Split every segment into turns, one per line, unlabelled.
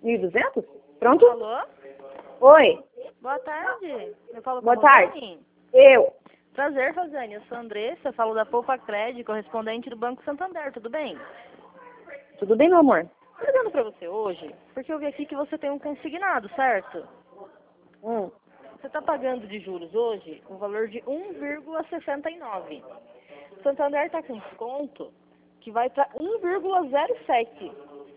1.200? Pronto?
Alô?
Oi.
Boa tarde. Eu falo com
Boa
a
tarde.
Rosane.
Eu.
Prazer, Rosane. Eu sou a Andressa, eu falo da Poupa Cred, correspondente do Banco Santander, tudo bem?
Tudo bem, meu amor?
Tô ligando pra você hoje, porque eu vi aqui que você tem um consignado, certo? Você tá pagando de juros hoje um valor de 1,69. O Santander tá com desconto que vai para 1,07.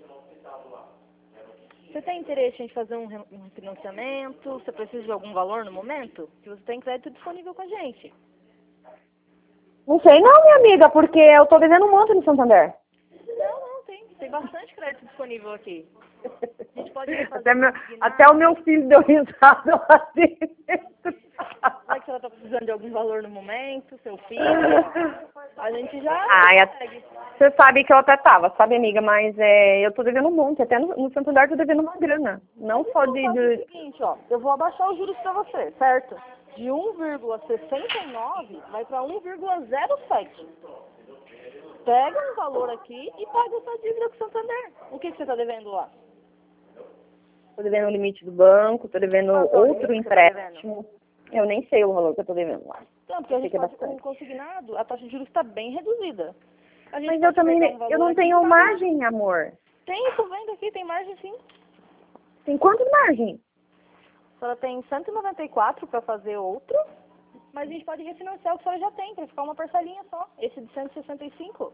Você tem interesse em fazer um refinanciamento? Você precisa de algum valor no momento? Se você tem crédito disponível com a gente.
Não sei não, minha amiga, porque eu tô devendo um monte no Santander.
Não, tem bastante crédito disponível aqui. A gente pode fazer
Até o meu filho deu risada lá dentro.
Será que ela tá precisando de algum valor no momento? Seu filho? A gente já consegue.
Você sabe que eu até tava, sabe, amiga? Mas eu tô devendo um monte. Até no Santander eu tô devendo uma grana. Não só de...
O seguinte, ó. Eu vou abaixar os juros pra você, certo? De 1,69 vai para 1,07. Pega um valor aqui e paga essa dívida com o Santander. O que você tá devendo lá?
Tô devendo o limite do banco, tô devendo outro
limite que você tá
empréstimo. Eu nem sei o valor que eu tô devendo lá.
Não, porque a gente
Sei que é
pode,
bastante.
o consignado, a taxa de juros está bem reduzida. A gente
Mas
pode
eu também
pegar um valor
eu não
aqui
tenho
e pagar.
margem, amor.
Tem, tô vendo aqui, tem margem sim.
Tem quanto margem?
A senhora tem 194 para fazer outro, mas a gente pode refinanciar o que a senhora já tem, para ficar uma parcelinha só. Esse de 165.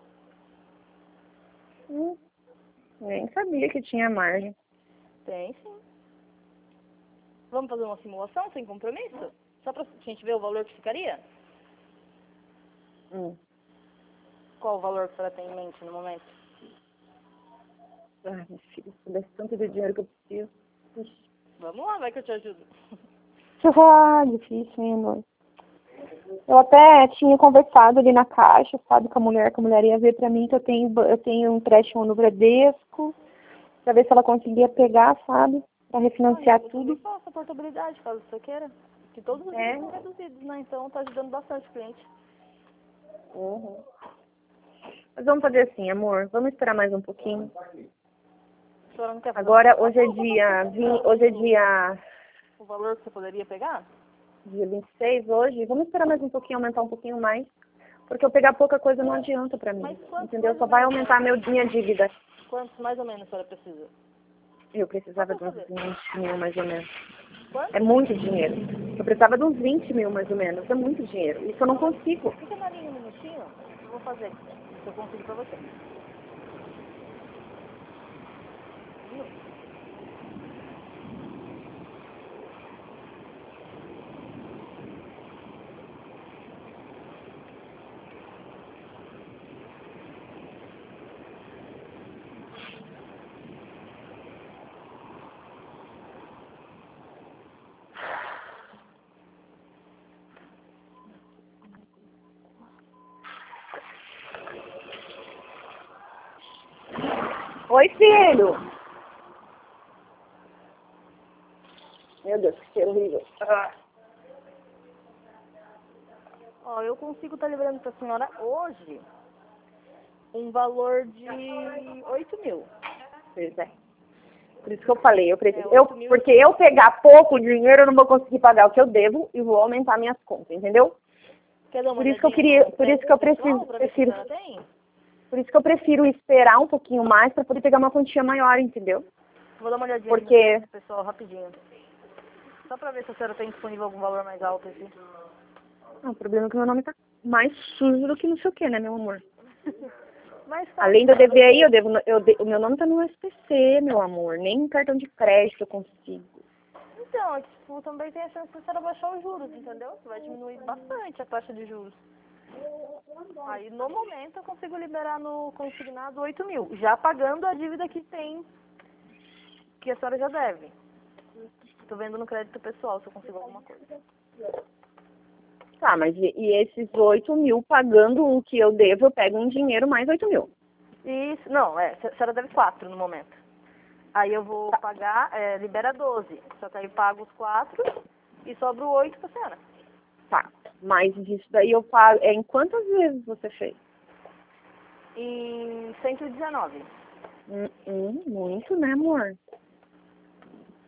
Nem sabia que tinha margem.
Tem sim. Vamos fazer uma simulação sem compromisso? Só para a gente ver o valor que ficaria? Qual o valor que a senhora tem em mente no momento?
Ai, meu filho, se desse tanto de dinheiro que eu preciso. Ixi.
Vamos lá, vai que eu te ajudo.
Difícil, hein, amor? Eu até tinha conversado ali na caixa, sabe, com a mulher ia ver pra mim que eu tenho um empréstimo no Bradesco, pra ver se ela conseguia pegar, sabe, pra refinanciar tudo.
Faça a portabilidade, caso você queira. Que todos os juros são reduzidos, né? Então tá ajudando bastante o cliente.
Mas vamos fazer assim, amor, vamos esperar mais um pouquinho.
A senhora não quer fazer
Agora, hoje é dia
o valor que você poderia pegar?
dia 26 hoje. Vamos esperar mais um pouquinho, aumentar um pouquinho mais. Porque eu pegar pouca coisa não adianta pra mim, entendeu? Só vai aumentar minha dívida.
Quantos mais ou menos a senhora precisa?
Eu precisava de uns 20 mil, mais ou menos.
Quanto?
É muito dinheiro. Eu precisava de uns 20 mil, mais ou menos. É muito dinheiro. Isso eu não consigo.
Fica na linha um minutinho, eu vou fazer. Se eu consigo pra você.
Oi, filho. Meu Deus, que cheiro horrível.
Ó, eu consigo estar liberando pra senhora hoje um valor de 8 mil.
Pois é. Por isso que eu falei, eu preciso.
8 mil.
Porque eu pegar pouco dinheiro, eu não vou conseguir pagar o que eu devo e vou aumentar minhas contas, entendeu?
Quer dar uma
Por isso que eu
olhadinha
queria,
no
por isso que eu
pessoal pra ver se
prefiro,
ela tem?
por isso que eu prefiro esperar um pouquinho mais para poder pegar uma quantia maior, entendeu?
Vou dar uma olhadinha
Porque
no pessoal rapidinho. Só pra ver se a senhora tem disponível algum valor mais alto aqui.
o problema é que meu nome tá mais sujo do que não sei o que, né, meu amor?
Mas tá,
Além de eu dever aí, o meu nome tá no SPC, meu amor. Nem cartão de crédito eu consigo.
então, é que, tipo, também tem a chance de a senhora baixar os juros, entendeu? Vai diminuir bastante a taxa de juros. Aí, no momento, eu consigo liberar no consignado 8 mil, já pagando a dívida que tem, que a senhora já deve. Tô vendo no crédito pessoal se eu consigo alguma coisa.
Tá, mas e esses 8 mil pagando o que eu devo, eu pego um dinheiro mais 8 mil.
Isso, não, a senhora deve 4 no momento. Aí eu vou pagar, libera 12. Só que aí eu pago os 4 e sobra o 8 pra senhora.
Tá, mas isso daí eu pago. Em quantas vezes você fez?
Em 119.
Muito, né, amor?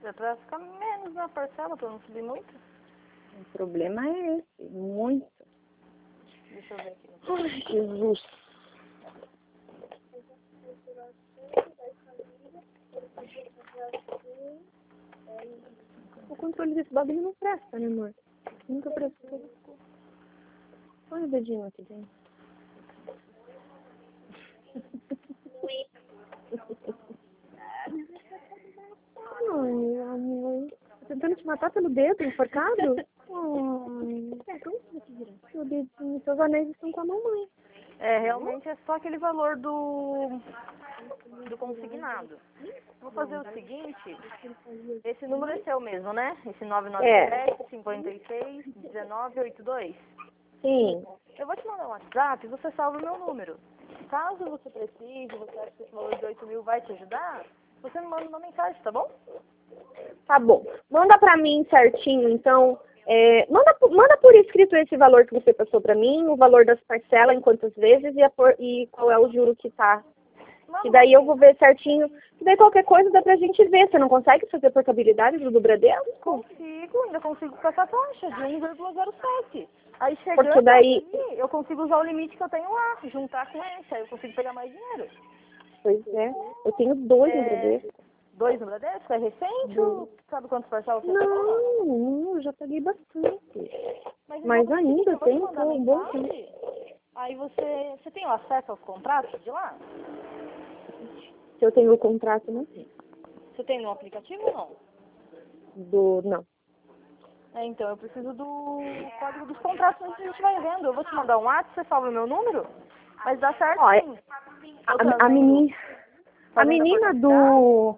É pra ficar menos na parcela, pra não subir muito.
O problema é esse, muito.
Deixa eu ver aqui.
Ai, Jesus. O controle desse bagulho não presta, né, amor? Nunca prestou. Põe o dedinho aqui dentro. Ai, amor. Tá tentando te matar pelo dedo, enforcado? Ai, seu dedinho, seus anéis estão com a mamãe.
É, realmente é só aquele valor do consignado. Vou fazer o seguinte, esse número é seu mesmo, né? Esse 997-56-1982.
Sim.
Eu vou te mandar um WhatsApp e você salva o meu número. Caso você precise, você acha que esse valor de 8 mil vai te ajudar, você me manda uma mensagem, tá bom?
Tá bom. Manda pra mim certinho, então. Manda por escrito esse valor que você passou pra mim, o valor das parcelas, em quantas vezes e qual é o juro que tá. Que daí eu vou ver certinho. Que daí qualquer coisa dá pra gente ver. Você não consegue fazer portabilidade do Bradesco?
Consigo, ainda consigo com essa taxa de 1,07. Aí chegando
Porque daí.
aqui, eu consigo usar o limite que eu tenho lá, juntar com esse, aí eu consigo pegar mais dinheiro.
Pois é. Eu tenho 2 no Bradesco.
2 no Bradesco? É recente ou sabe quantos parcelas você pagou?
Não, eu já paguei bastante.
Mas
Mas
então,
ainda
eu vou te
tem
mandar
um bom
mensagem.
tempo.
Aí você tem o acesso aos contratos de lá?
Se eu tenho o contrato, não tenho.
Você tem no aplicativo ou não?
Não.
É, então, eu preciso do código dos contratos antes a gente vai vendo. Eu vou te mandar um WhatsApp, você salva o meu número? Mas dá certo
Ó,
sim.
a menina
Fazenda
do...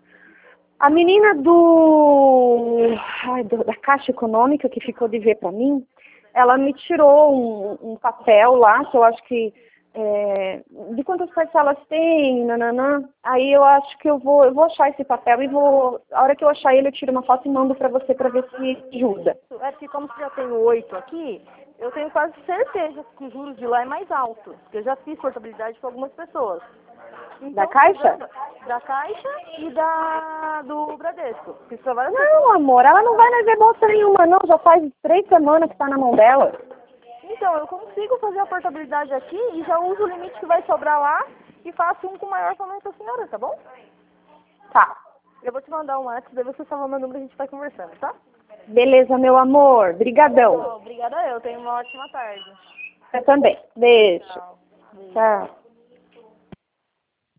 da Caixa Econômica que ficou de ver pra mim, ela me tirou um papel lá, que eu acho que de quantas parcelas tem, nananã. Aí eu acho que eu vou achar esse papel e a hora que eu achar ele, eu tiro uma foto e mando pra você pra ver se ajuda.
É que como você já tem o 8 aqui, eu tenho quase certeza que os juros de lá é mais alto. Porque eu já fiz portabilidade com algumas pessoas. Então,
Da Caixa?
Da Caixa e do Bradesco. Fiz pra várias
Não, amor, ela não vai levar bolsa nenhuma, não. Já faz 3 semanas que tá na mão dela.
Então, eu consigo fazer a portabilidade aqui e já uso o limite que vai sobrar lá e faço um com maior tamanho pra senhora, tá bom?
Tá.
Eu vou te mandar um WhatsApp, daí você salva meu número e a gente vai conversando, tá?
Beleza, meu amor. Brigadão.
Obrigada eu. Tenha uma ótima tarde.
Você também. Beijo.
Tchau.
Tchau.